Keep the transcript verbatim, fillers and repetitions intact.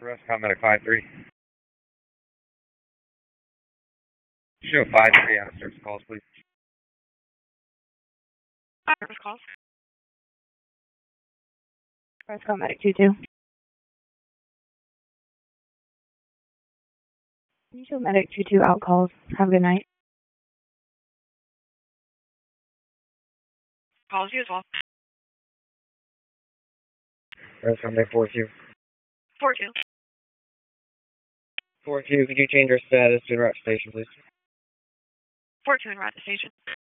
Rescom Medic five three. Show five three out of service calls, please. Service calls. Rescom Medic two two. You show Medic two two out calls. Have a good night. Calls you as well. Rescom Medic four two. four two. four two, could you change our status to route station, please? four two and route to station.